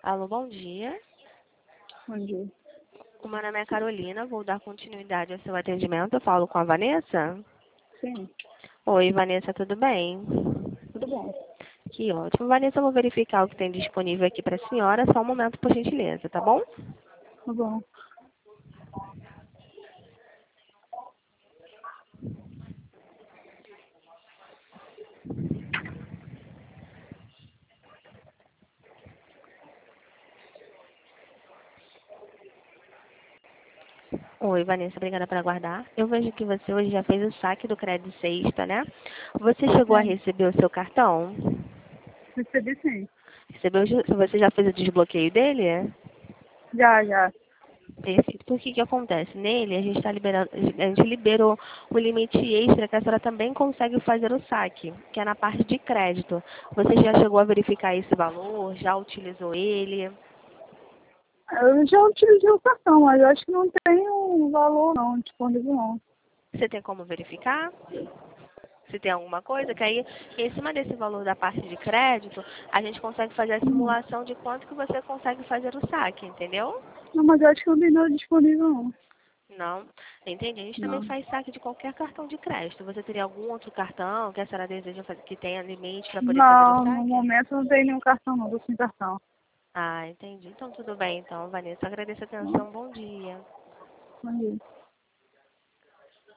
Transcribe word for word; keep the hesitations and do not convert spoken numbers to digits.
Alô, bom dia. Bom dia. O meu nome é Carolina, vou dar continuidade ao seu atendimento. Eu falo com a Vanessa? Sim, Oi, Vanessa, tudo bem? tudo bom. Que ótimo. Vanessa, eu vou verificar o que tem disponível aqui para a senhora. Só um momento, por gentileza, tá bom? Tá bom. Oi, Vanessa, obrigada por aguardar. Eu vejo que você hoje já fez o saque do crédito sexta, né? Você chegou a Sim, receber o seu cartão? recebi sim. Recebeu? Você já fez o desbloqueio dele? Já, já. Perfeito. Por que que acontece? Nele, a gente está liberando, a gente liberou o limite extra que a senhora também consegue fazer o saque, que é na parte de crédito. Você já chegou a verificar esse valor? Já utilizou ele? Eu já utilizei o cartão, mas eu acho que não tem um valor não, disponível não. Você tem como verificar? Se tem alguma coisa, que aí, em cima desse valor da parte de crédito, a gente consegue fazer a Hum. simulação de quanto que você consegue fazer o saque, entendeu? Não, mas eu acho que não tem nada disponível não. Não, entendi. A gente também Não. faz saque de qualquer cartão de crédito. Você teria algum outro cartão que a senhora deseja fazer, que tenha limite para poder fazer o Não, no saque? momento não tem nenhum cartão não, tô sem cartão. Ah, entendi. Então tudo bem, então, Vanessa. Agradeço a Não. atenção. Bom dia. Bom dia.